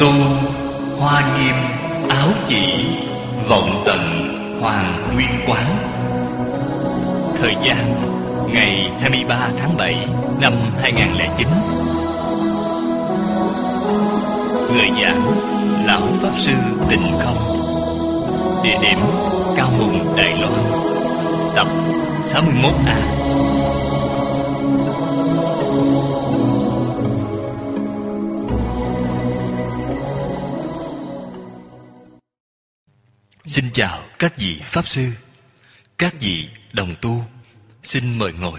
Tu hoa nghiêm áo chỉ, vọng tận hoàng nguyên quán. Thời gian ngày 23 tháng 7 năm 2009. Người giảng Lão Pháp Sư Tịnh Không. Địa điểm Cao Hùng, Đài Loan. Tập 61A. Xin chào các vị Pháp Sư, các vị đồng tu. Xin mời ngồi.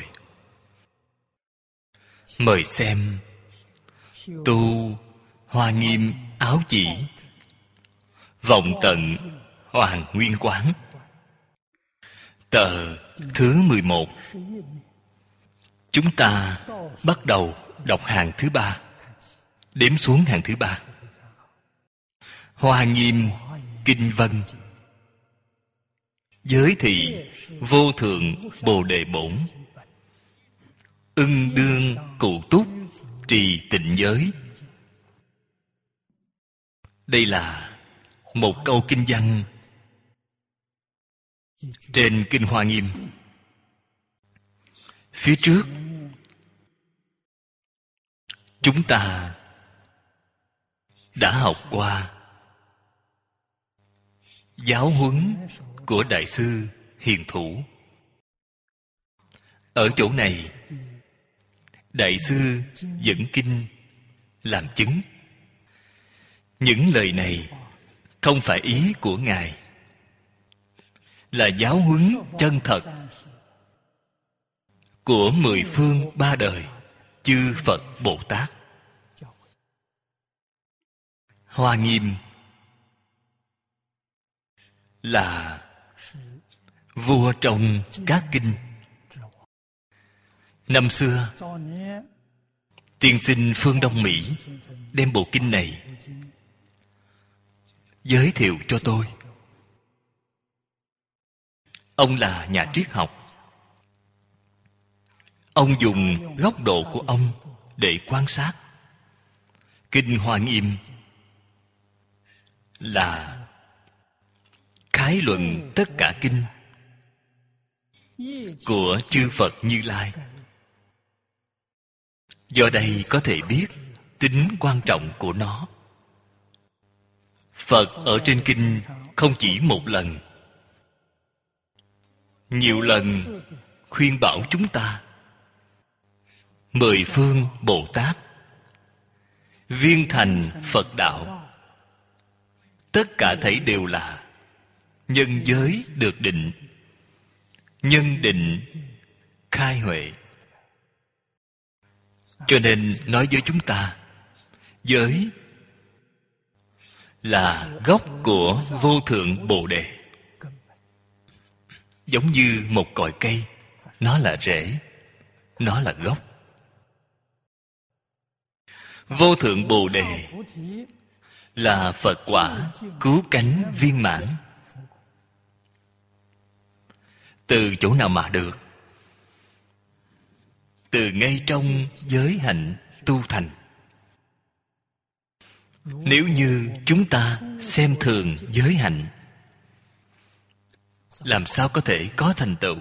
Mời xem Tu hoa nghiêm áo chỉ, vọng tận hoàng nguyên quán. Tờ thứ 11. Chúng ta bắt đầu đọc hàng thứ 3, đếm xuống hàng thứ 3. Hoa nghiêm kinh vân. Giới thị vô thượng bồ đề bổn. Ưng đương cụ túc trì tịnh giới. Đây là một câu kinh văn trên Kinh Hoa Nghiêm. Phía trước chúng ta đã học qua giáo huấn của Đại sư Hiền Thủ. Ở chỗ này, Đại sư dẫn kinh làm chứng. Những lời này không phải ý của Ngài, là giáo huấn chân thật của 10 phương 3 đời chư Phật Bồ Tát. Hoa nghiêm là vua trong các kinh. Năm xưa, tiên sinh phương Đông Mỹ đem bộ kinh này giới thiệu cho tôi. Ông là nhà triết học. Ông dùng góc độ của ông để quan sát. Kinh Hoa Nghiêm là khái luận tất cả kinh của chư Phật Như Lai. Do đây có thể biết tính quan trọng của nó. Phật ở trên kinh không chỉ một lần, nhiều lần khuyên bảo chúng ta. 10 phương Bồ Tát viên thành Phật đạo, tất cả thảy đều là nhân giới được định, nhân định khai huệ. Cho nên nói với chúng ta, giới là gốc của vô thượng Bồ Đề. Giống như một cội cây, nó là rễ, nó là gốc. Vô thượng Bồ Đề là Phật quả cứu cánh viên mãn. Từ chỗ nào mà được? Từ ngay trong giới hạnh tu thành. Nếu như chúng ta xem thường giới hạnh, làm sao có thể có thành tựu?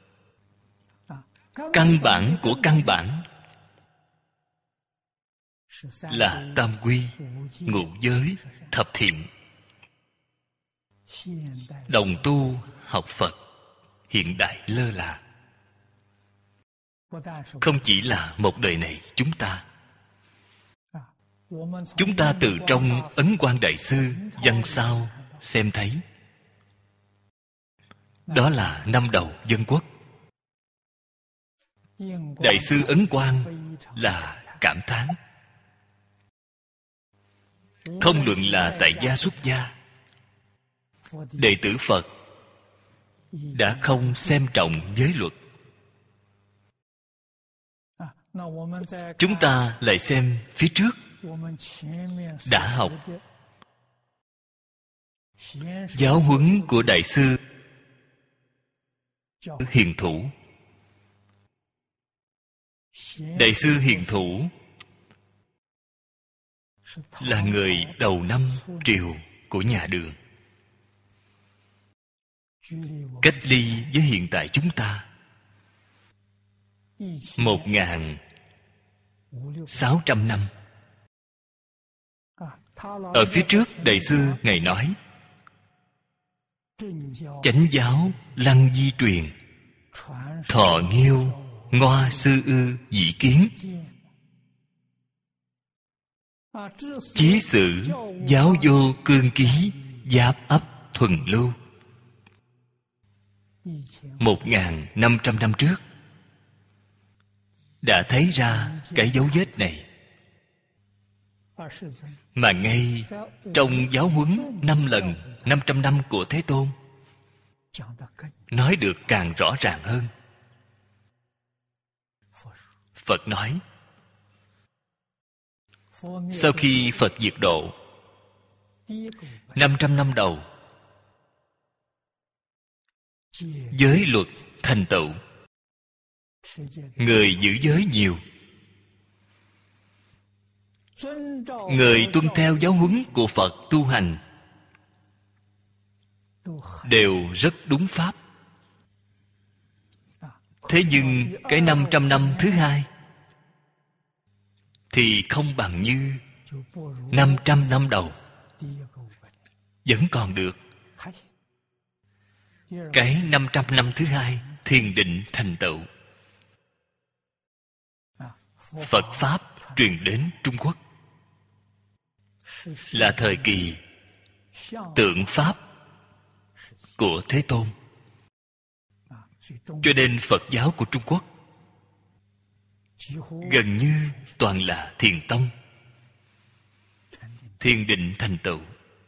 Căn bản của căn bản là tam quy, ngũ giới, thập thiện. Đồng tu học Phật hiện đại lơ là. Không chỉ là một đời này chúng ta từ trong Ấn Quang Đại Sư văn sao xem thấy. Đó là năm đầu dân quốc. Đại sư Ấn Quang là cảm thán. Không luận là tại gia xuất gia, đệ tử Phật đã không xem trọng giới luật. Chúng ta lại xem phía trước đã học giáo huấn của Đại sư Hiền Thủ. Đại sư Hiền Thủ là người đầu năm Triều của nhà Đường. Cách ly với hiện tại chúng ta 1.600 năm. Ở phía trước Đại sư Ngài nói: chánh giáo lăng di truyền, thọ nghiêu ngoa sư ư dĩ kiến, chí sử giáo vô cương ký, giáp ấp thuần lưu. 1.500 năm trước đã thấy ra cái dấu vết này. Mà ngay trong giáo huấn 5 lần 500 năm của Thế Tôn nói được càng rõ ràng hơn. Phật nói, sau khi Phật diệt độ 500 năm đầu, giới luật thành tựu, người giữ giới nhiều, người tuân theo giáo huấn của Phật tu hành đều rất đúng pháp. Thế nhưng cái 500 năm thứ hai thì không bằng như 500 năm đầu. Vẫn còn được. Cái 500 năm thứ hai thiền định thành tựu, Phật Pháp truyền đến Trung Quốc là thời kỳ tượng Pháp của Thế Tôn. Cho nên Phật giáo của Trung Quốc gần như toàn là thiền tông, thiền định thành tựu.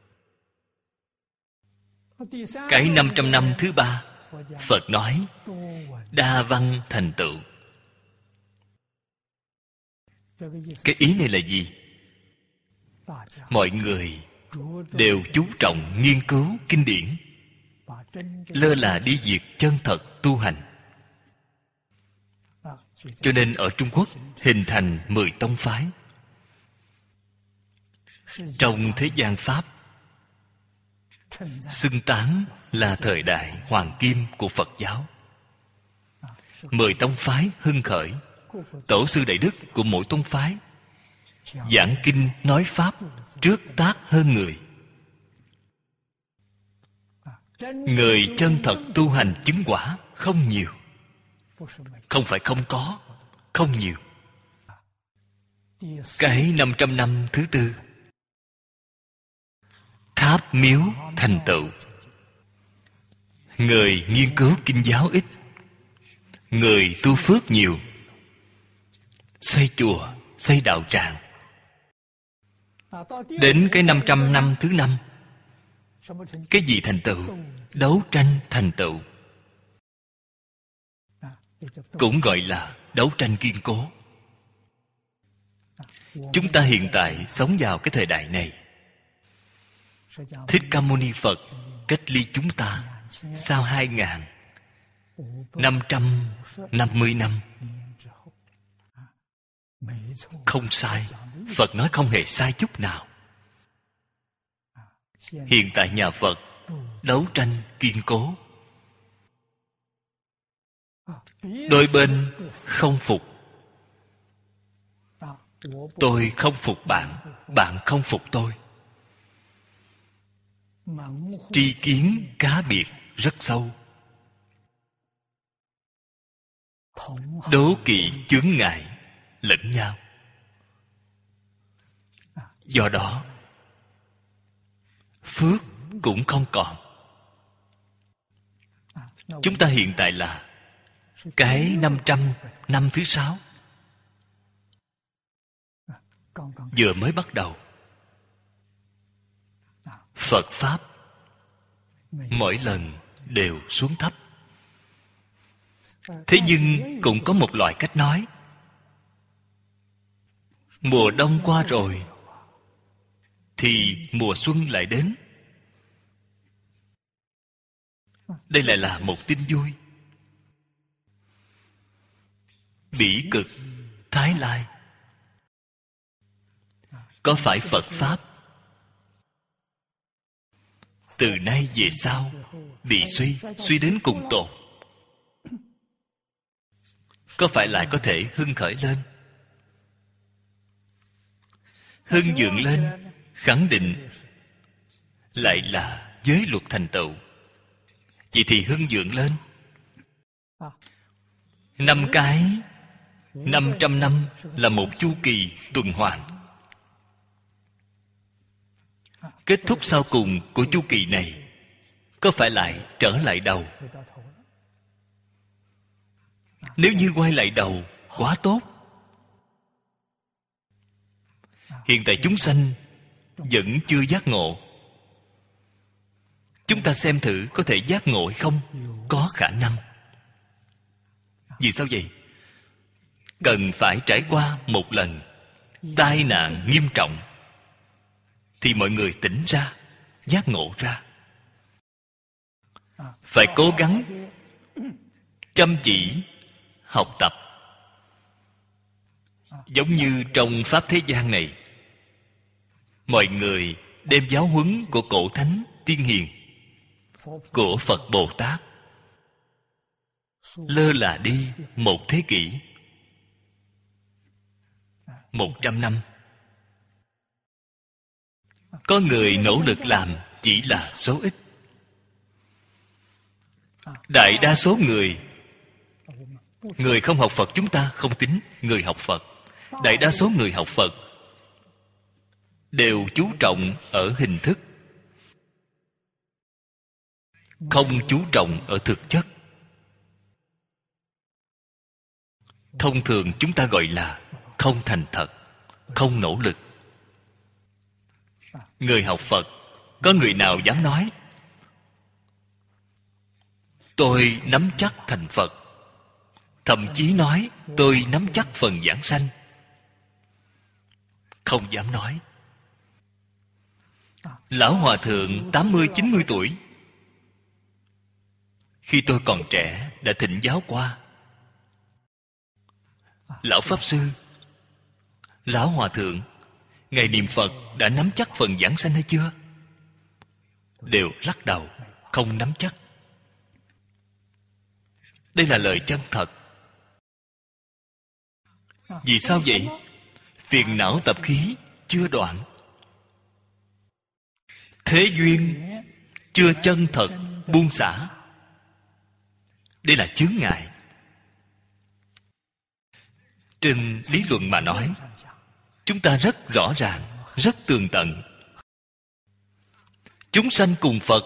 Cái 500 năm thứ ba, Phật nói đa văn thành tựu. Cái ý này là gì? Mọi người đều chú trọng nghiên cứu kinh điển, lơ là đi việc chân thật tu hành. Cho nên ở Trung Quốc hình thành 10 tông phái. Trong thế gian Pháp xưng tán là thời đại hoàng kim của Phật giáo. 10 tông phái hưng khởi, tổ sư đại đức của mỗi tông phái giảng kinh nói pháp trước tác hơn người. Người chân thật tu hành chứng quả không nhiều. Không phải không có, không nhiều. Cái 500 năm thứ tư, tháp miếu thành tựu. Người nghiên cứu kinh giáo ít, người tu phước nhiều, xây chùa, xây đạo tràng. Đến cái 500 năm thứ năm, cái gì thành tựu? Đấu tranh thành tựu. Cũng gọi là đấu tranh kiên cố. Chúng ta hiện tại sống vào cái thời đại này. Thích Ca Mâu Ni Phật cách ly chúng ta sau 2.550 năm. Không sai. Phật nói không hề sai chút nào. Hiện tại nhà Phật đấu tranh kiên cố. Đôi bên không phục. Tôi không phục bạn, bạn không phục tôi. Tri kiến cá biệt rất sâu. Đố kỵ chướng ngại lẫn nhau. Do đó phước cũng không còn. Chúng ta hiện tại là cái 500 năm thứ 6, vừa mới bắt đầu. Phật Pháp mỗi lần đều xuống thấp. Thế nhưng cũng có một loại cách nói. Mùa đông qua rồi thì mùa xuân lại đến. Đây lại là một tin vui. Bỉ Cực, Thái Lai có phải Phật Pháp từ nay về sau bị suy đến cùng tột, có phải lại có thể hưng khởi lên, hưng dựng lên, khẳng định lại là giới luật thành tựu. Vậy thì hưng dựng lên 5 cái 500 năm là một chu kỳ tuần hoàn. Kết thúc sau cùng của chu kỳ này có phải lại trở lại đầu? Nếu như quay lại đầu, quá tốt. Hiện tại chúng sanh vẫn chưa giác ngộ. Chúng ta xem thử có thể giác ngộ hay không? Có khả năng. Vì sao vậy? Cần phải trải qua một lần tai nạn nghiêm trọng thì mọi người tỉnh ra, giác ngộ ra. Phải cố gắng chăm chỉ học tập. Giống như trong Pháp thế gian này, mọi người đem giáo huấn của cổ thánh tiên hiền, của Phật Bồ Tát lơ là đi một thế kỷ, 100 năm. Có người nỗ lực làm chỉ là số ít. Đại đa số người không học Phật chúng ta không tính người học Phật. Đại đa số người học Phật đều chú trọng ở hình thức, không chú trọng ở thực chất. Thông thường chúng ta gọi là không thành thật, không nỗ lực. Người học Phật, có người nào dám nói tôi nắm chắc thành Phật, thậm chí nói tôi nắm chắc phần vãng sanh? Không dám nói. Lão Hòa Thượng 80-90 tuổi, khi tôi còn trẻ đã thỉnh giáo qua. Lão Pháp Sư, Lão Hòa Thượng, Ngài niệm Phật đã nắm chắc phần vãng sanh hay chưa? Đều lắc đầu, không nắm chắc. Đây là lời chân thật. Vì sao vậy? Phiền não tập khí chưa đoạn, thế duyên chưa chân thật buông xả. Đây là chướng ngại. Trên lý luận mà nói, chúng ta rất rõ ràng, rất tường tận. Chúng sanh cùng Phật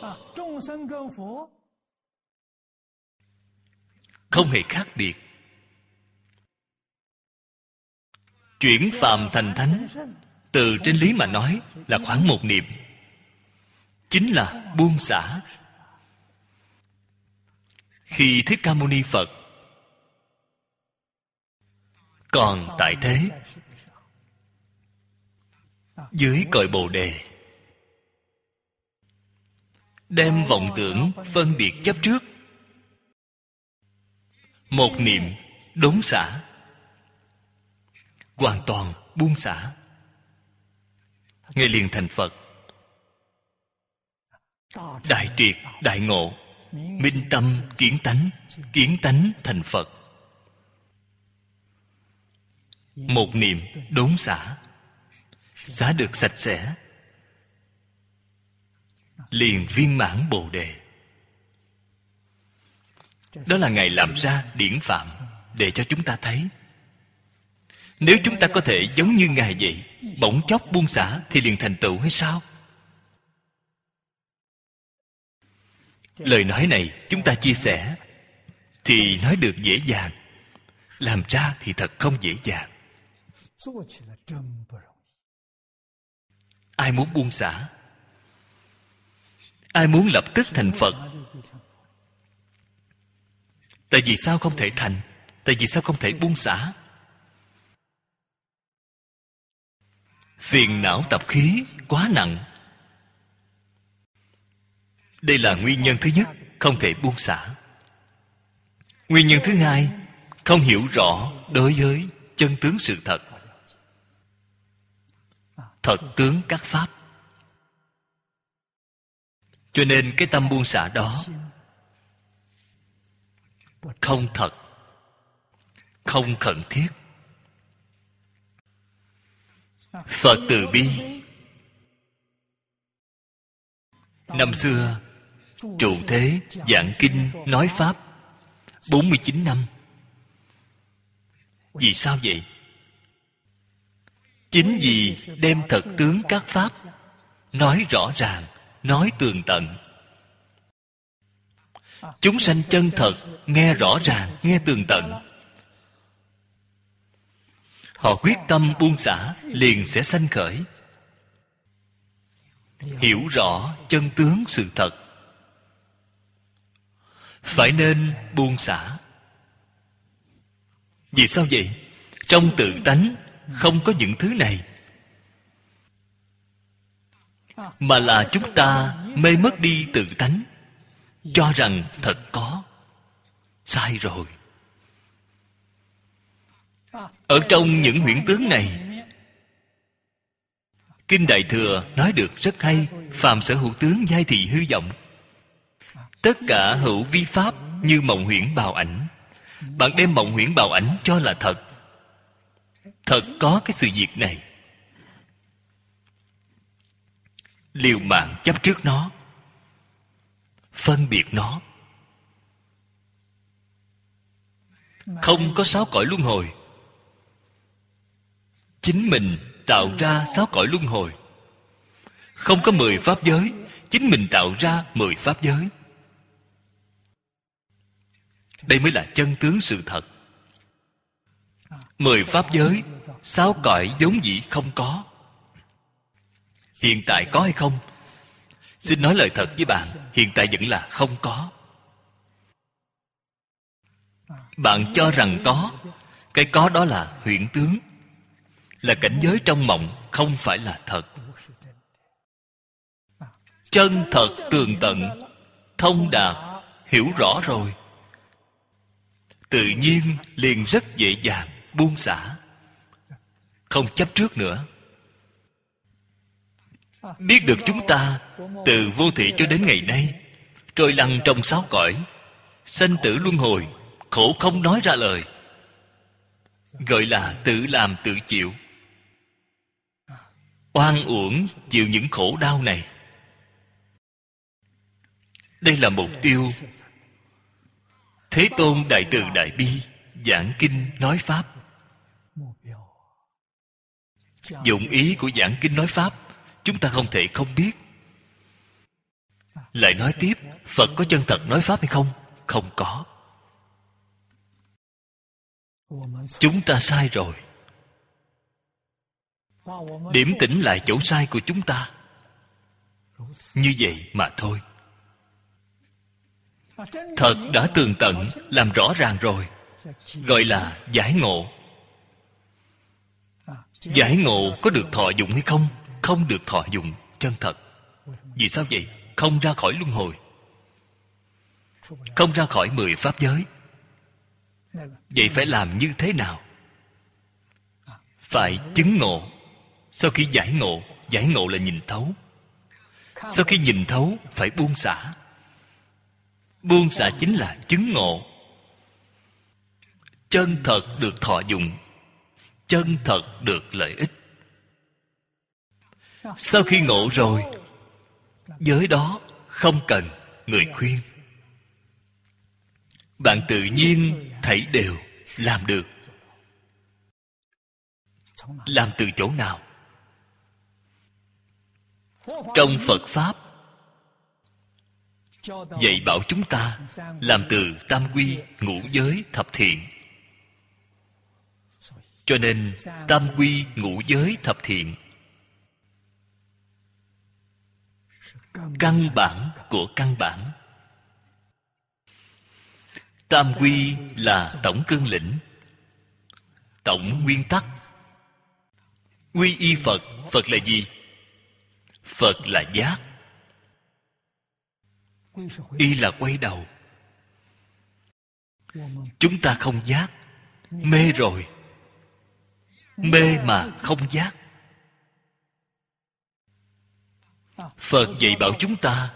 không hề khác biệt. Chuyển phàm thành thánh, từ trên lý mà nói là khoảng một niệm, chính là buông xả. Khi Thích Ca Mâu Ni Phật còn tại thế, dưới cội Bồ Đề, đem vọng tưởng phân biệt chấp trước, một niệm đốn xả, hoàn toàn buông xả, Ngài liền thành Phật. Đại triệt đại ngộ, minh tâm kiến tánh thành Phật. Một niệm đốn xả, xả được sạch sẽ, liền viên mãn Bồ Đề. Đó là Ngài làm ra điển phạm để cho chúng ta thấy. Nếu chúng ta có thể giống như Ngài vậy, bỗng chốc buông xả thì liền thành tựu hay sao? Lời nói này chúng ta chia sẻ thì nói được dễ dàng, làm ra thì thật không dễ dàng. Ai muốn buông xả? Ai muốn lập tức thành Phật? Tại vì sao không thể thành? Tại vì sao không thể buông xả? Phiền não tập khí quá nặng. Đây là nguyên nhân thứ nhất, không thể buông xả. Nguyên nhân thứ hai, không hiểu rõ đối với chân tướng sự thật. thật tướng các pháp. Cho nên cái tâm buông xả đó không thật, không khẩn thiết. Phật từ bi. Năm xưa trụ thế giảng kinh nói pháp 49 năm. Vì sao vậy? Chính vì đem thật tướng các pháp nói rõ ràng, nói tường tận. Chúng sanh chân thật nghe rõ ràng, nghe tường tận. Họ quyết tâm buông xả, liền sẽ sanh khởi hiểu rõ chân tướng sự thật. Phải nên buông xả. Vì sao vậy? Trong tự tánh không có những thứ này, mà là chúng ta mê mất đi tự tánh, cho rằng thật có. Sai rồi. Ở trong những huyễn tướng này, Kinh Đại Thừa nói được rất hay. Phàm sở hữu tướng giai thị hư vọng. Tất cả hữu vi pháp như mộng huyễn bào ảnh. Bạn đem mộng huyễn bào ảnh cho là thật. Thật có cái sự việc này. Liều mạng chấp trước nó, phân biệt nó. Không có sáu cõi luân hồi. Chính mình tạo ra sáu cõi luân hồi. Không có 10 pháp giới, chính mình tạo ra 10 pháp giới. Đây mới là chân tướng sự thật. 10 pháp giới, 6 cõi vốn dĩ không có. Hiện tại có hay không? Xin nói lời thật với bạn, hiện tại vẫn là không có. Bạn cho rằng có, cái có đó là huyễn tướng, là cảnh giới trong mộng, không phải là thật. Chân thật tường tận, thông đạt, hiểu rõ rồi, tự nhiên liền rất dễ dàng buông xả, không chấp trước nữa. Biết được chúng ta từ vô thị cho đến ngày nay trôi lăn trong 6 cõi, sanh tử luân hồi, khổ không nói ra lời, gọi là tự làm tự chịu. Oan uổng chịu những khổ đau này. Đây là mục tiêu Thế Tôn đại từ đại bi giảng kinh nói pháp. Dụng ý của giảng kinh nói pháp chúng ta không thể không biết. Lại nói tiếp, Phật có chân thật nói pháp hay không? Không có. Chúng ta sai rồi. Điểm tỉnh lại chỗ sai của chúng ta. Như vậy mà thôi. Thật đã tường tận, làm rõ ràng rồi, gọi là giải ngộ. Giải ngộ có được thọ dụng hay không? Không được thọ dụng chân thật. Vì sao vậy? Không ra khỏi luân hồi, không ra khỏi 10 pháp giới. Vậy phải làm như thế nào? Phải chứng ngộ. Sau khi giải ngộ là nhìn thấu. Sau khi nhìn thấu, phải buông xả. Buông xả chính là chứng ngộ. Chân thật được thọ dụng, chân thật được lợi ích. Sau khi ngộ rồi, giới đó không cần người khuyên. Bạn tự nhiên thảy đều làm được. Làm từ chỗ nào? Trong Phật Pháp dạy bảo chúng ta làm từ tam quy, ngũ giới, thập thiện. Cho nên tam quy, ngũ giới, thập thiện căn bản của căn bản. Tam quy là tổng cương lĩnh, tổng nguyên tắc. Quy y Phật. Phật là gì? Phật là giác. Y là quay đầu. Chúng ta không giác, mê rồi. Mê mà không giác. Phật dạy bảo chúng ta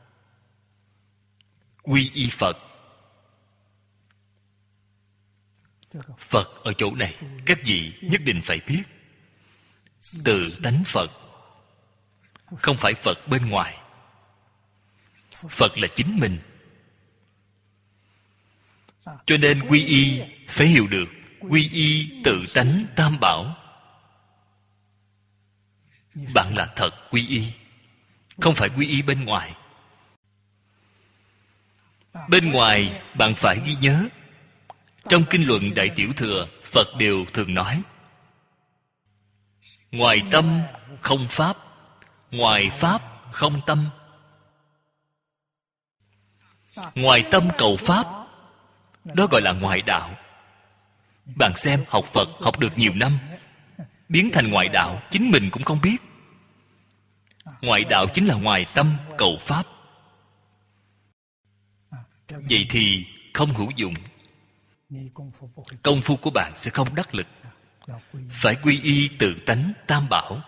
quy y Phật. Phật ở chỗ này các vị nhất định phải biết. Tự tánh Phật, không phải Phật bên ngoài. Phật là chính mình. Cho nên quy y phải hiểu được quy y tự tánh tam bảo. Bạn là thật quy y, không phải quy y bên ngoài. Bên ngoài bạn phải ghi nhớ. Trong kinh luận Đại Tiểu Thừa, Phật đều thường nói: ngoài tâm không pháp, ngoài pháp không tâm. Ngoài tâm cầu pháp, đó gọi là ngoại đạo. Bạn xem, học Phật học được nhiều năm, biến thành ngoại đạo chính mình cũng không biết. Ngoại đạo chính là ngoài tâm cầu pháp. Vậy thì không hữu dụng. Công phu của bạn sẽ không đắc lực. Phải quy y tự tánh tam bảo.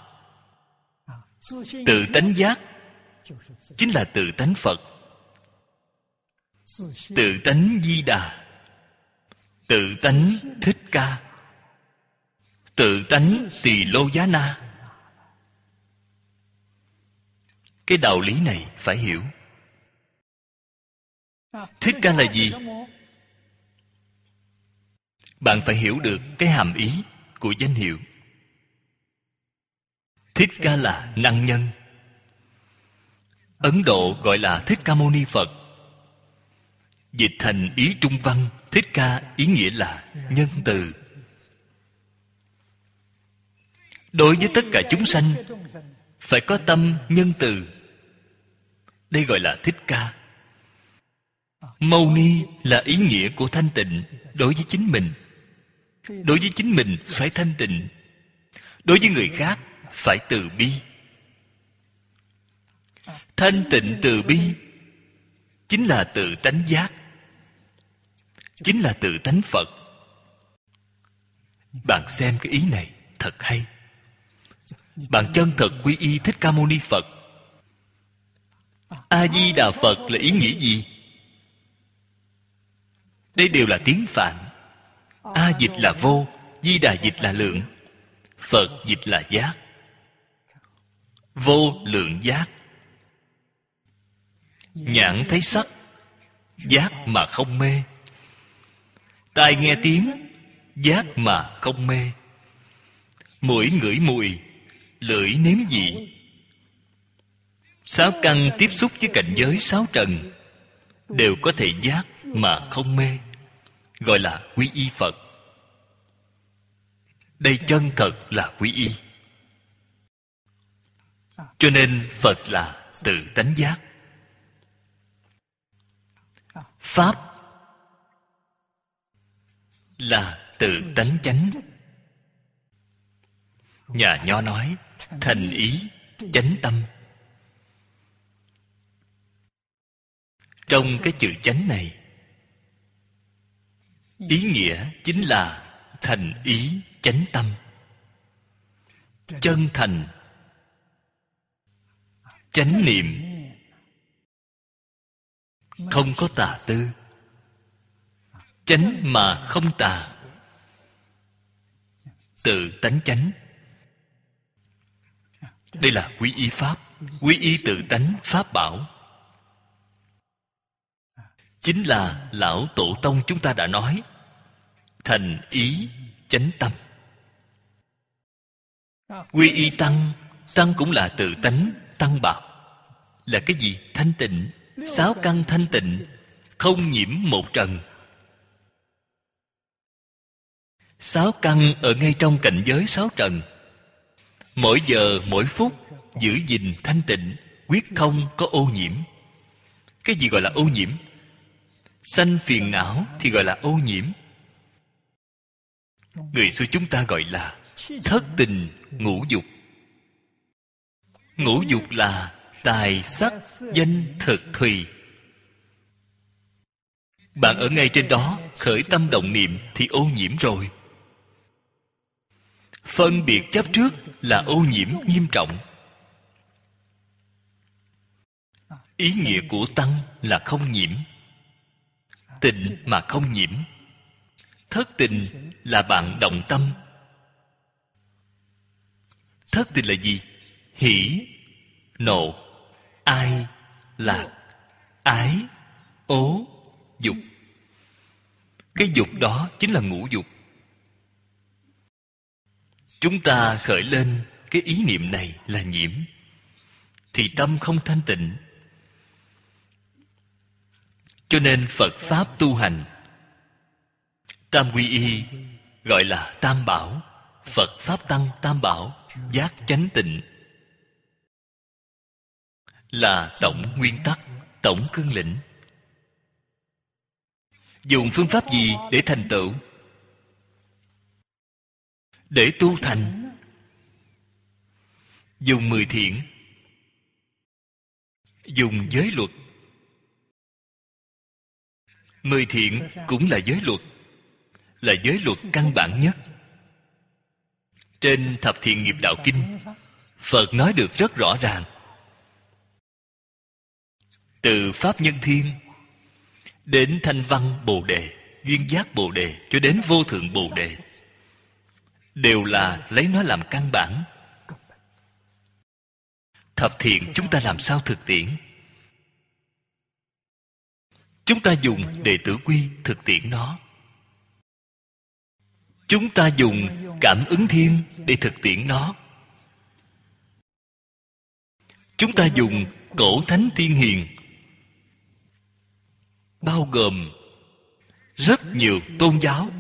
Tự tánh giác chính là tự tánh Phật, tự tánh Di Đà, tự tánh Thích Ca, tự tánh Tỳ Lô Giá Na. Cái đạo lý này phải hiểu. Thích Ca là gì? Bạn phải hiểu được cái hàm ý của danh hiệu. Thích Ca là năng nhân. Ấn Độ gọi là Thích Ca Mâu Ni Phật. Dịch thành ý Trung văn, Thích Ca ý nghĩa là nhân từ. Đối với tất cả chúng sanh phải có tâm nhân từ. Đây gọi là Thích Ca. Mâu Ni là ý nghĩa của thanh tịnh đối với chính mình. Đối với chính mình phải thanh tịnh, đối với người khác phải từ bi. Thanh tịnh từ bi chính là tự tánh giác, chính là tự tánh Phật. Bạn xem cái ý này thật hay. Bạn chân thật quy y Thích Ca Mâu Ni Phật. A Di Đà Phật là ý nghĩa gì? Đây đều là tiếng Phạn. A dịch là vô, Di Đà dịch là lượng, Phật dịch là giác. Vô lượng giác. Nhãn thấy sắc, giác mà không mê. Tai nghe tiếng, giác mà không mê. Mũi ngửi mùi, lưỡi nếm vị. Sáu căn tiếp xúc với cảnh giới sáu trần, đều có thể giác mà không mê, gọi là quy y Phật. Đây chân thật là quy y. Cho nên Phật là tự tánh giác. Pháp là tự tánh chánh. Nhà Nho nói thành ý chánh tâm. Trong cái chữ chánh này, ý nghĩa chính là thành ý chánh tâm. Chân thành, chánh niệm, không có tà tư. Chánh mà không tà, tự tánh chánh. Đây là quy y Pháp, quy y tự tánh Pháp bảo. Chính là Lão Tổ Tông chúng ta đã nói thành ý chánh tâm. Quy y Tăng, Tăng cũng là tự tánh Tăng bảo. Là cái gì? Thanh tịnh. Sáu căn thanh tịnh, không nhiễm một trần. Sáu căn ở ngay trong cảnh giới sáu trần. Mỗi giờ mỗi phút giữ gìn thanh tịnh, quyết không có ô nhiễm. Cái gì gọi là ô nhiễm? Sanh phiền não thì gọi là ô nhiễm. Người xưa chúng ta gọi là thất tình ngũ dục. Ngũ dục là tài sắc danh thực thùy. Bạn ở ngay trên đó khởi tâm động niệm thì ô nhiễm rồi. Phân biệt chấp trước là ô nhiễm nghiêm trọng. Ý nghĩa của tăng là không nhiễm, tịnh mà không nhiễm. Thất tình là bạn động tâm. Thất tình là gì? Hỷ, nộ, ai, lạc, ái, ố, dục. Cái dục đó chính là ngũ dục. Chúng ta khởi lên cái ý niệm này là nhiễm, thì tâm không thanh tịnh. Cho nên Phật Pháp tu hành, tam quy y gọi là tam bảo. Phật Pháp Tăng tam bảo, giác chánh tịnh, là tổng nguyên tắc, tổng cương lĩnh. Dùng phương pháp gì để thành tựu? Để tu thành, dùng 10 thiện, dùng giới luật. 10 thiện cũng là giới luật, là giới luật căn bản nhất. Trên Thập Thiện Nghiệp Đạo Kinh, Phật nói được rất rõ ràng. Từ Pháp Nhân Thiên đến Thanh Văn Bồ Đề, Duyên Giác Bồ Đề, cho đến Vô Thượng Bồ Đề, đều là lấy nó làm căn bản. Thập thiện chúng ta làm sao thực tiễn? Chúng ta dùng Đệ Tử Quy thực tiễn nó. Chúng ta dùng Cảm Ứng Thiên để thực tiễn nó. Chúng ta dùng Cổ Thánh Tiên Hiền, bao gồm rất nhiều tôn giáo,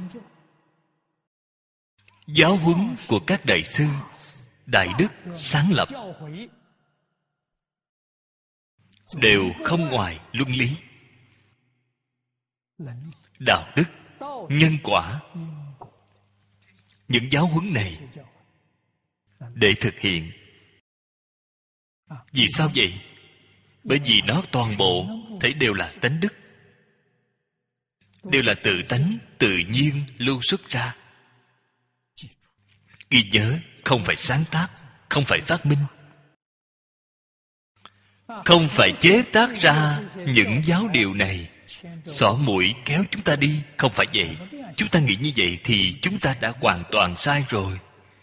giáo huấn của các đại sư, đại đức sáng lập, đều không ngoài luân lý, đạo đức, nhân quả. Những giáo huấn này để thực hiện. Vì sao vậy? Bởi vì nó toàn bộ thấy đều là tánh đức, đều là tự tánh, tự nhiên lưu xuất ra. Ghi nhớ, không phải sáng tác, không phải phát minh, không phải chế tác ra những giáo điều này xỏ mũi kéo chúng ta đi. Không phải vậy. Chúng ta nghĩ như vậy thì chúng ta đã hoàn toàn sai rồi.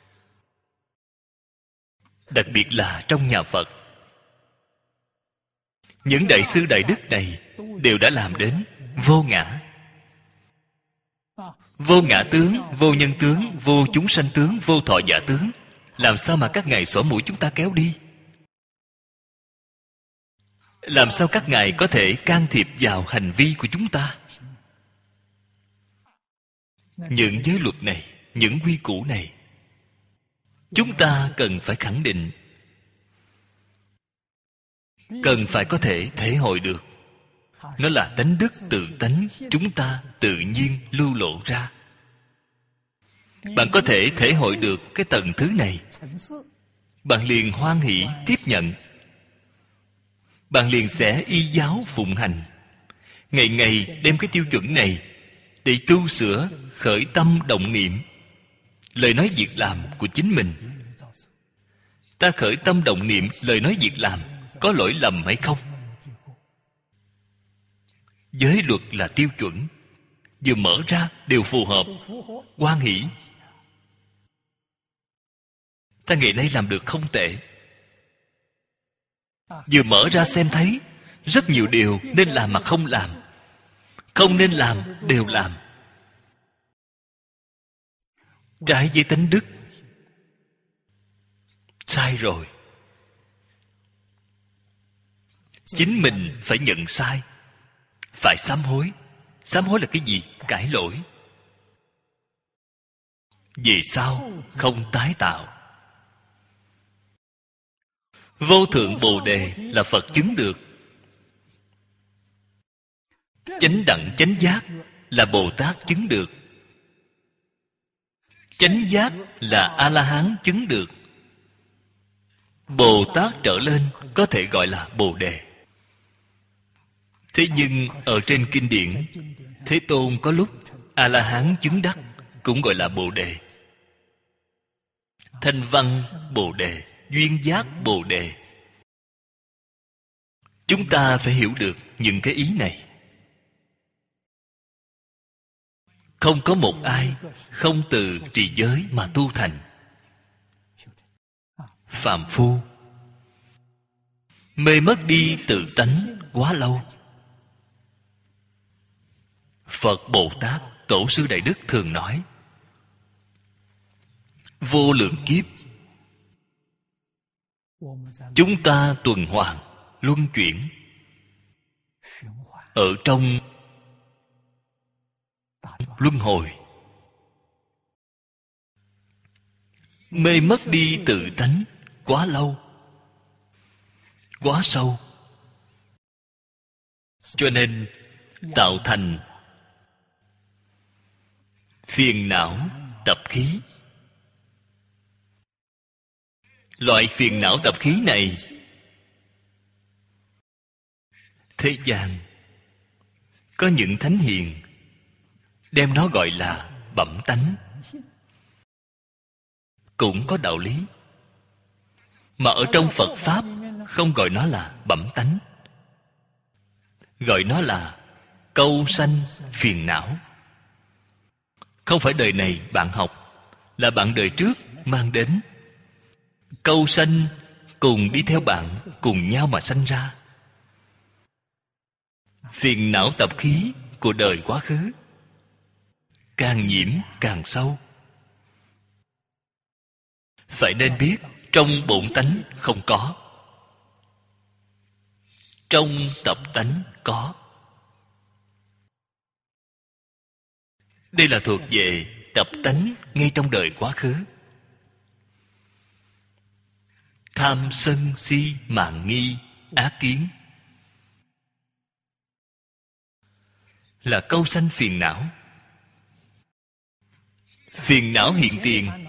Đặc biệt là trong nhà Phật, những đại sư đại đức này đều đã làm đến vô ngã. Vô ngã tướng, vô nhân tướng, vô chúng sanh tướng, vô thọ giả tướng. Làm sao mà các ngài xỏ mũi chúng ta kéo đi? Làm sao các ngài có thể can thiệp vào hành vi của chúng ta? Những giới luật này, những quy củ này, chúng ta cần phải khẳng định, cần phải có thể thể hội được. Nó là tánh đức tự tánh chúng ta tự nhiên lưu lộ ra. Bạn có thể thể hội được cái tầng thứ này, bạn liền hoan hỷ tiếp nhận. Bạn liền sẽ y giáo phụng hành, ngày ngày đem cái tiêu chuẩn này để tu sửa khởi tâm động niệm, lời nói việc làm của chính mình. Ta khởi tâm động niệm, lời nói việc làm có lỗi lầm hay không? Giới luật là tiêu chuẩn, vừa mở ra đều phù hợp, hoan hỷ. Ta ngày nay làm được không tệ. Vừa mở ra xem thấy rất nhiều điều nên làm mà không làm, không nên làm đều làm, trái với tánh đức. Sai rồi. Chính mình phải nhận sai, phải sám hối. Sám hối là cái gì? Cải lỗi. Về sau không tái tạo. Vô thượng Bồ Đề là Phật chứng được. Chánh đẳng chánh giác là Bồ Tát chứng được. Chánh giác là A-la-hán chứng được. Bồ Tát trở lên có thể gọi là Bồ Đề. Thế nhưng ở trên kinh điển, Thế Tôn có lúc A-la-hán chứng đắc cũng gọi là Bồ Đề. Thanh Văn Bồ Đề, Duyên Giác Bồ Đề, Chúng ta phải hiểu được những cái ý này. Không có một ai không từ trì giới mà tu thành. Phàm phu mê mất đi tự tánh quá lâu. Phật Bồ Tát, Tổ sư Đại Đức thường nói, vô lượng kiếp chúng ta tuần hoàn luân chuyển ở trong luân hồi, mê mất đi tự tánh quá lâu, quá sâu, cho nên tạo thành phiền não tập khí. Loại phiền não tập khí này, thế gian có những thánh hiền đem nó gọi là bẩm tánh, cũng có đạo lý. Mà ở trong Phật Pháp không gọi nó là bẩm tánh, gọi nó là câu sanh phiền não. Không phải đời này bạn học, là bạn đời trước mang đến. Câu sanh cùng đi theo bạn, cùng nhau mà sanh ra. Phiền não tập khí của đời quá khứ càng nhiễm càng sâu. Phải nên biết trong bổn tánh không có, trong tập tánh có. Đây là thuộc về tập tánh ngay trong đời quá khứ. Tham sân si mạn nghi ác kiến là câu sanh phiền não. Phiền não hiện tiền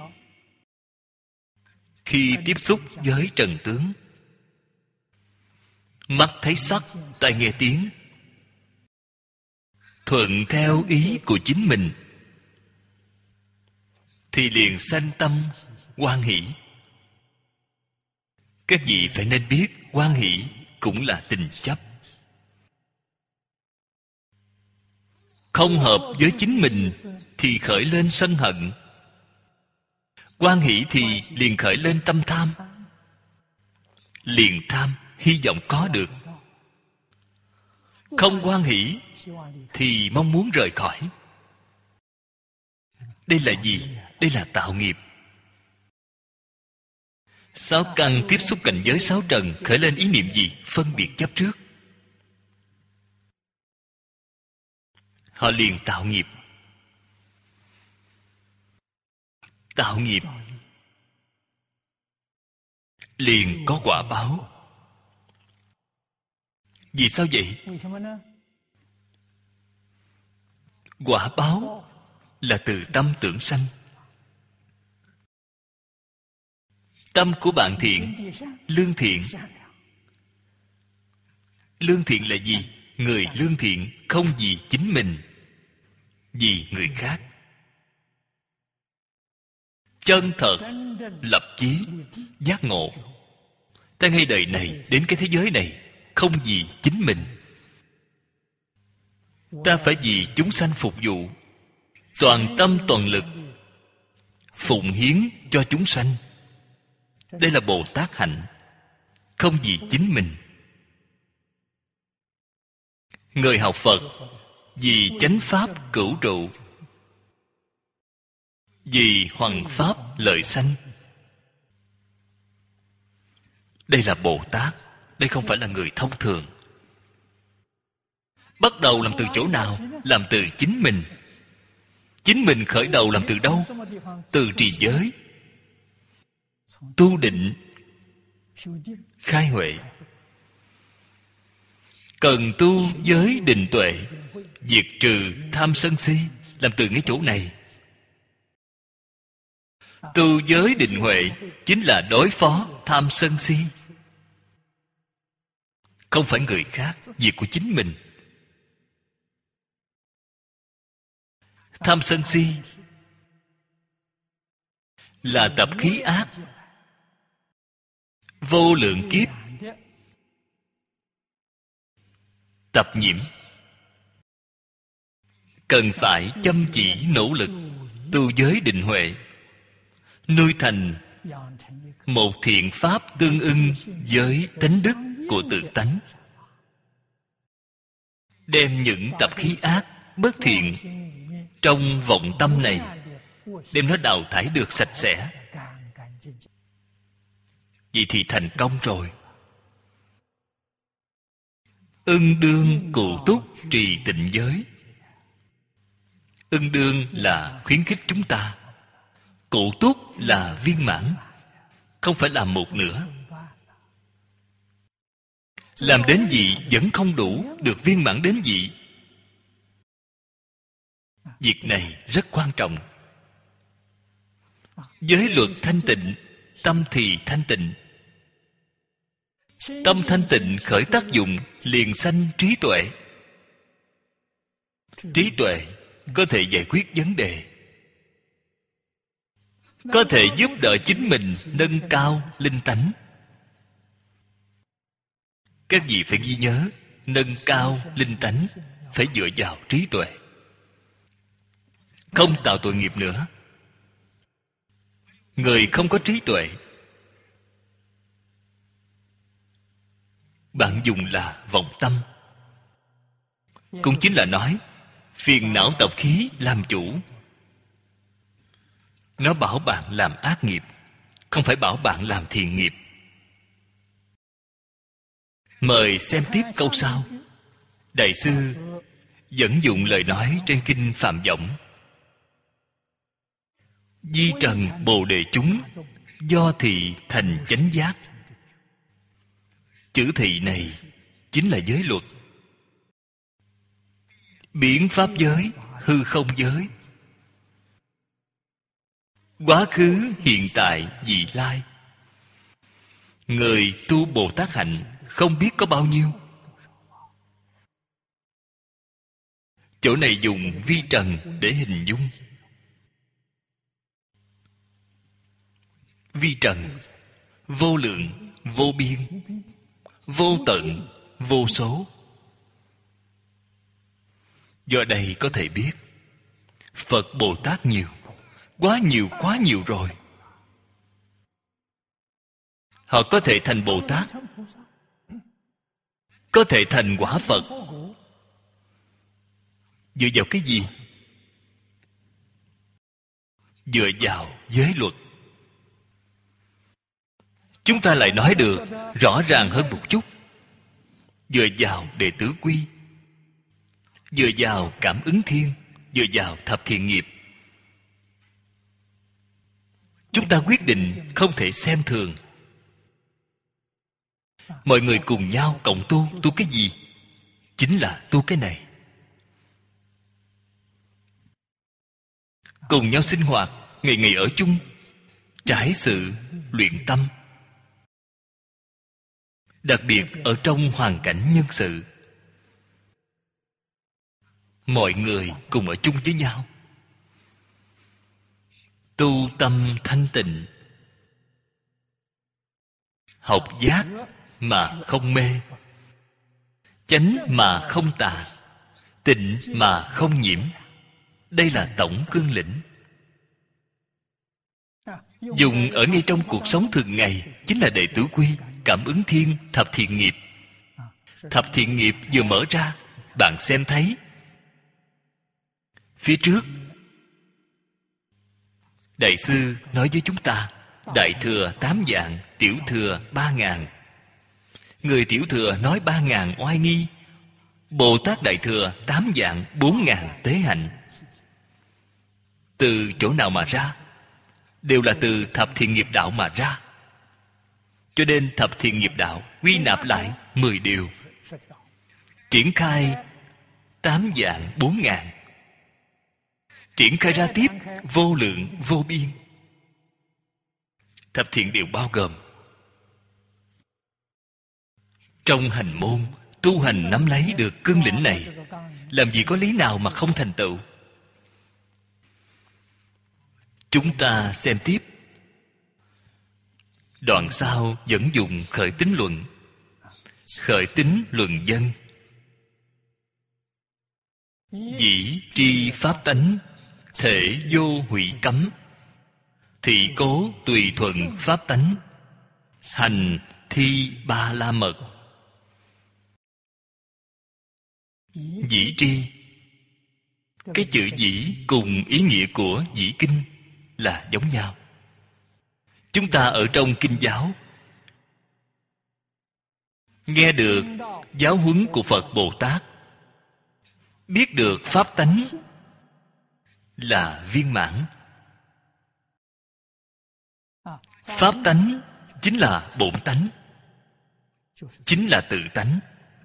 khi tiếp xúc với trần tướng. Mắt thấy sắc, tai nghe tiếng, thuận theo ý của chính mình, thì liền sanh tâm hoan hỷ. Các vị phải nên biết, hoan hỷ cũng là tình chấp. Không hợp với chính mình thì khởi lên sân hận. Hoan hỷ thì liền khởi lên tâm tham. Liền tham, hy vọng có được. Không hoan hỷ thì mong muốn rời khỏi. Đây là gì? Đây là tạo nghiệp. Sáu căn tiếp xúc cảnh giới sáu trần, khởi lên ý niệm gì? Phân biệt chấp trước. Họ liền tạo nghiệp. Tạo nghiệp liền có quả báo. Vì sao vậy? Quả báo là từ tâm tưởng sanh. Tâm của bạn thiện, lương thiện. Lương thiện là gì? Người lương thiện không vì chính mình, vì người khác. Chân thật, lập chí, giác ngộ. Ta ngay đời này, đến cái thế giới này, không vì chính mình. Ta phải vì chúng sanh phục vụ, toàn tâm toàn lực phụng hiến cho chúng sanh. Đây là Bồ Tát hạnh, không vì chính mình. Người học Phật vì chánh pháp cửu trụ, vì hoằng pháp lợi sanh. Đây là Bồ Tát, đây không phải là người thông thường. Bắt đầu làm từ chỗ nào? Làm từ chính mình. Chính mình khởi đầu làm từ đâu? Từ trì giới, tu định, khai huệ. Cần tu giới định tuệ, diệt trừ tham sân si, làm từ ngay chỗ này. Tu giới định huệ chính là đối phó tham sân si. Không phải người khác, việc của chính mình. Tham sân si là tập khí ác, vô lượng kiếp tập nhiễm. Cần phải chăm chỉ nỗ lực tu giới định huệ, nuôi thành một thiện pháp tương ưng với tánh đức của tự tánh, đem những tập khí ác bất thiện trong vọng tâm này, đem nó đào thải được sạch sẽ. Vậy thì thành công rồi. Ưng đương cụ túc trì tịnh giới. Ưng đương là khuyến khích chúng ta, cụ túc là viên mãn, không phải làm một nửa. Làm đến vị vẫn không đủ, được viên mãn đến vị. Việc này rất quan trọng. Giới luật thanh tịnh, tâm thì thanh tịnh. Tâm thanh tịnh khởi tác dụng, liền sanh trí tuệ. Trí tuệ có thể giải quyết vấn đề, có thể giúp đỡ chính mình nâng cao linh tánh. Các vị phải ghi nhớ, nâng cao linh tánh phải dựa vào trí tuệ, không tạo tội nghiệp nữa. Người không có trí tuệ, bạn dùng là vọng tâm, cũng chính là nói phiền não tập khí làm chủ. Nó bảo bạn làm ác nghiệp, không phải bảo bạn làm thiện nghiệp. Mời xem tiếp câu sau. Đại sư dẫn dụng lời nói trên kinh Phạm Võng: di trần bồ đề chúng, do thị thành chánh giác. Chữ thị này chính là giới luật, biến pháp giới, hư không giới, quá khứ, hiện tại, vị lai. Người tu Bồ Tát hạnh không biết có bao nhiêu. Chỗ này dùng vi trần để hình dung. Vi trần vô lượng, vô biên, vô tận, vô số. Do đây có thể biết Phật Bồ Tát nhiều, quá nhiều rồi. Họ có thể thành Bồ Tát, có thể thành quả Phật. Dựa vào cái gì? Dựa vào giới luật. Chúng ta lại nói được rõ ràng hơn một chút. Dựa vào đệ tử quy, dựa vào cảm ứng thiên, dựa vào thập thiện nghiệp. Chúng ta quyết định không thể xem thường. Mọi người cùng nhau cộng tu cái gì? Chính là tu cái này. Cùng nhau sinh hoạt, ngày ngày ở chung, trải sự luyện tâm. Đặc biệt ở trong hoàn cảnh nhân sự, mọi người cùng ở chung với nhau, tu tâm thanh tịnh, học giác mà không mê, chánh mà không tà, tịnh mà không nhiễm. Đây là tổng cương lĩnh. Dùng ở ngay trong cuộc sống thường ngày chính là đệ tử quy, cảm ứng thiên, thập thiện nghiệp. Thập thiện nghiệp vừa mở ra, bạn xem thấy phía trước Đại sư nói với chúng ta: Đại thừa 8 vạn, tiểu thừa 3.000. Người tiểu thừa nói 3.000 oai nghi, Bồ Tát Đại thừa 8 vạn 4.000 tế hạnh. Từ chỗ nào mà ra? Đều là từ thập thiện nghiệp đạo mà ra. Cho nên thập thiện nghiệp đạo quy nạp lại 10 điều, triển khai 8 vạn 4.000, triển khai ra tiếp vô lượng vô biên. Thập thiện điều bao gồm. Trong hành môn tu hành nắm lấy được cương lĩnh này, làm gì có lý nào mà không thành tựu. Chúng ta xem tiếp. Đoạn sau vẫn dùng khởi tín luận, khởi tín luận dân. Dĩ tri pháp tánh, thể vô hủy cấm. Thị cố tùy thuận pháp tánh, hành thi ba la mật. Dĩ tri, cái chữ dĩ cùng ý nghĩa của dĩ kinh là giống nhau. Chúng ta ở trong kinh giáo nghe được giáo huấn của Phật Bồ Tát, biết được pháp tánh là viên mãn. Pháp tánh chính là bổn tánh, chính là tự tánh.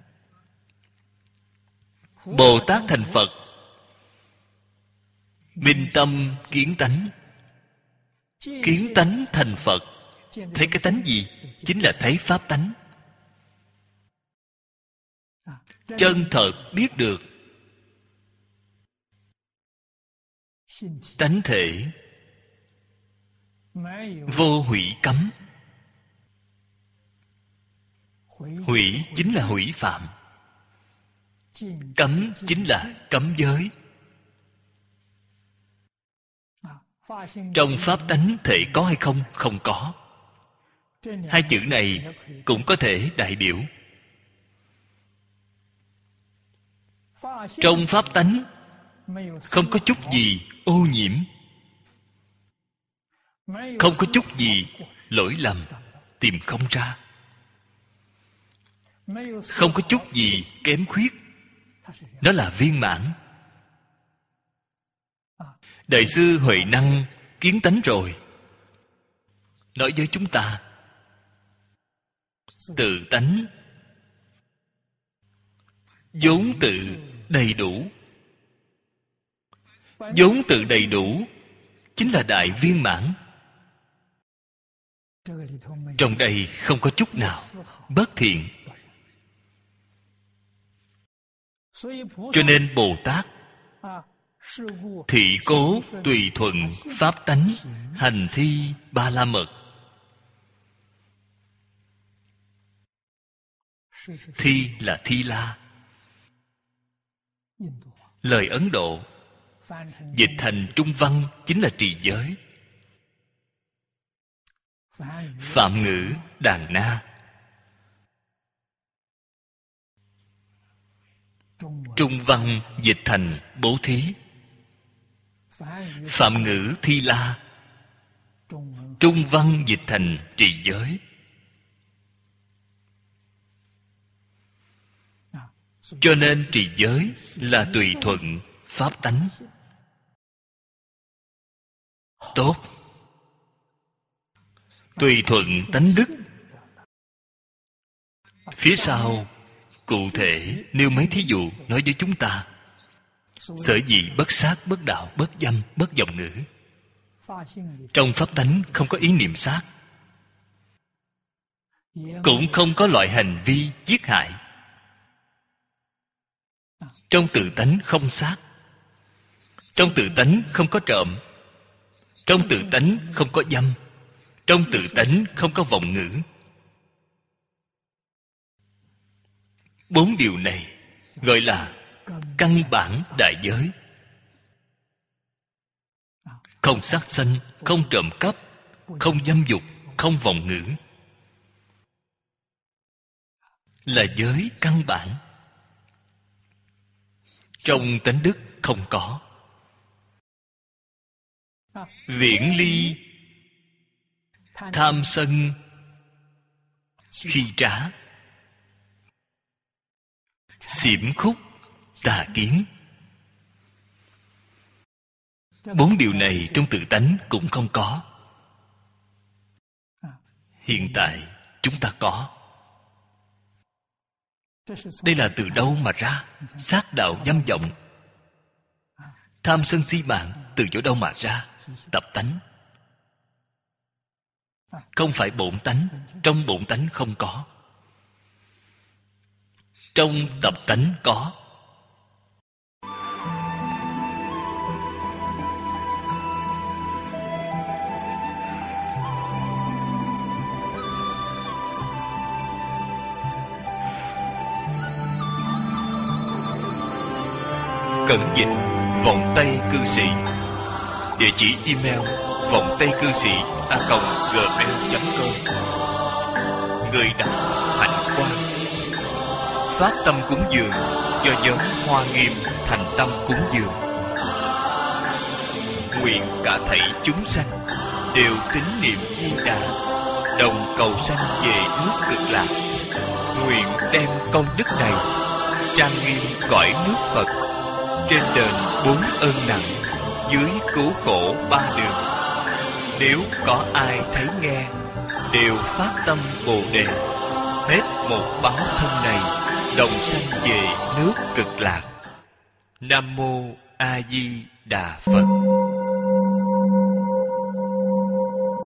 Bồ Tát thành Phật, minh tâm kiến tánh. Kiến tánh thành Phật. Thấy cái tánh gì? Chính là thấy pháp tánh. Chân thật biết được tánh thể vô hủy cấm. Hủy chính là hủy phạm, cấm chính là cấm giới. Trong pháp tánh thể có hay không? Không có. Hai chữ này cũng có thể đại biểu. Trong pháp tánh không có chút gì ô nhiễm, không có chút gì lỗi lầm tìm không ra, không có chút gì kém khuyết. Nó là viên mãn. Đại sư Huệ Năng kiến tánh rồi, nói với chúng ta tự tánh vốn tự đầy đủ. Vốn tự đầy đủ chính là đại viên mãn. Trong đây không có chút nào bất thiện. Cho nên Bồ Tát thị cố tùy thuận pháp tánh, hành thi ba la mật. Thi là Thi La, lời Ấn Độ. Dịch thành Trung văn chính là trì giới. Phạm ngữ Đàn Na. Trung văn dịch thành bố thí. Phạm ngữ Thi La, trung văn dịch thành trì giới. Cho nên trì giới là tùy thuận pháp tánh. Tốt. Tùy thuận tánh đức. Phía sau cụ thể nêu mấy thí dụ nói với chúng ta. Sở dĩ bất sát, bất đạo, bất dâm, bất vọng ngữ. Trong pháp tánh không có ý niệm sát, cũng không có loại hành vi giết hại. Trong tự tánh không sát, trong tự tánh không có trộm, trong tự tánh không có dâm, trong tự tánh không có vọng ngữ. 4 điều này gọi là căn bản đại giới. Không sát sanh, không trộm cắp, không dâm dục, không vọng ngữ, là giới căn bản. Trong tánh đức không có. Viễn ly tham sân khi trá, xiểm khúc tà kiến. 4 điều này trong tự tánh cũng không có. Hiện tại chúng ta có. Đây là từ đâu mà ra? Sát đạo dâm vọng, tham sân si mạng từ chỗ đâu mà ra? Tập tánh, không phải bổn tánh. Trong bổn tánh không có, trong tập tánh có. Cẩn dịch Vọng Tây Cư Sĩ. Địa chỉ email vongtaycư sĩ@gmail.com. Người đọc Hạnh Quang. Phát tâm cúng dường do nhóm Hoa Nghiêm thành tâm cúng dường. Nguyện cả thảy chúng sanh đều tín niệm Di Đà, đồng cầu sanh về nước Cực Lạc. Nguyện đem công đức này trang nghiêm cõi nước Phật, trên đền 4 ơn nặng, dưới cứu khổ 3 đường. Nếu có ai thấy nghe, đều phát tâm Bồ Đề, hết một báo thân này, đồng sanh về nước Cực Lạc. Nam mô A Di Đà Phật.